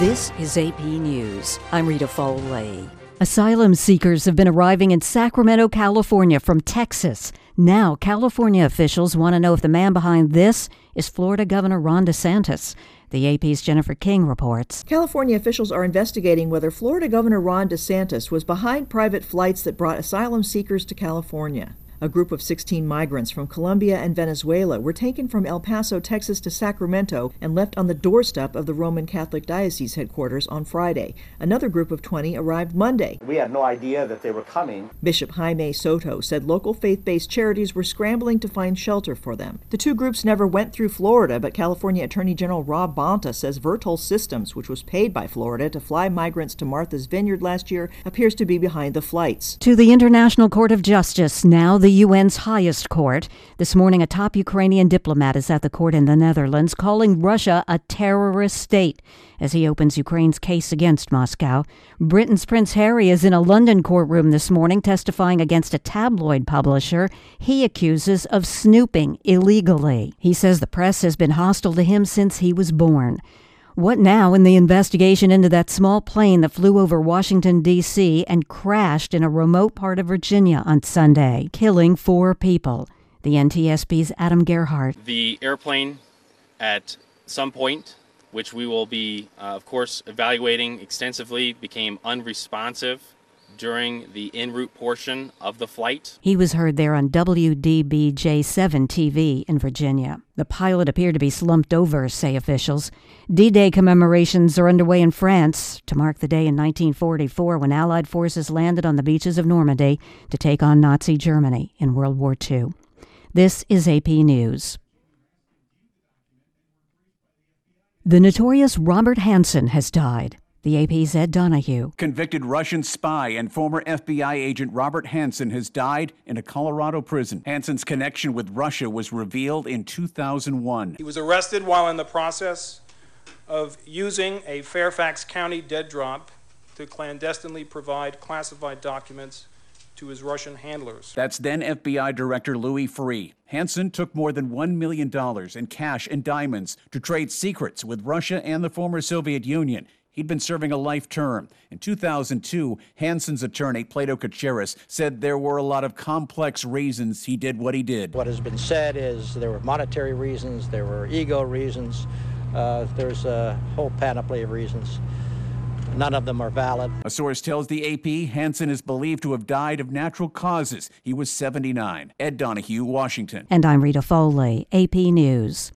This is AP News. I'm Rita Foley. Asylum seekers have been arriving in Sacramento, California from Texas. Now, California officials want to know if the man behind this is Florida Governor Ron DeSantis. The AP's Jennifer King reports. California officials are investigating whether Florida Governor Ron DeSantis was behind private flights that brought asylum seekers to California. A group of 16 migrants from Colombia and Venezuela were taken from El Paso, Texas to Sacramento and left on the doorstep of the Roman Catholic Diocese headquarters on Friday. Another group of 20 arrived Monday. We had no idea that they were coming. Bishop Jaime Soto said local faith-based charities were scrambling to find shelter for them. The two groups never went through Florida, but California Attorney General Rob Bonta says Vertol Systems, which was paid by Florida to fly migrants to Martha's Vineyard last year, appears to be behind the flights. To the International Court of Justice, now the UN's highest court. This morning, a top Ukrainian diplomat is at the court in the Netherlands, calling Russia a terrorist state as he opens Ukraine's case against Moscow. Britain's Prince Harry is in a London courtroom this morning testifying against a tabloid publisher he accuses of snooping illegally. He says the press has been hostile to him since he was born. What now in the investigation into that small plane that flew over Washington, D.C. and crashed in a remote part of Virginia on Sunday, killing 4 people? The NTSB's Adam Gerhardt. The airplane at some point, which we will be, of course, evaluating extensively, became unresponsive during the en route portion of the flight. He was heard there on WDBJ7 TV in Virginia. The pilot appeared to be slumped over, say officials. D-Day commemorations are underway in France to mark the day in 1944 when Allied forces landed on the beaches of Normandy to take on Nazi Germany in World War II. This is AP News. The notorious Robert Hanssen has died. The AP's Ed Donahue. Convicted Russian spy and former FBI agent Robert Hanssen has died in a Colorado prison. Hanssen's connection with Russia was revealed in 2001. He was arrested while in the process of using a Fairfax County dead drop to clandestinely provide classified documents to his Russian handlers. That's then FBI Director Louis Freeh. Hanssen took more than $1 million in cash and diamonds to trade secrets with Russia and the former Soviet Union. He'd been serving a life term. In 2002, Hanssen's attorney, Plato Kacharis, said there were a lot of complex reasons he did what he did. What has been said is there were monetary reasons, there were ego reasons, there's a whole panoply of reasons. None of them are valid. A source tells the AP Hanssen is believed to have died of natural causes. He was 79. Ed Donahue, Washington. And I'm Rita Foley, AP News.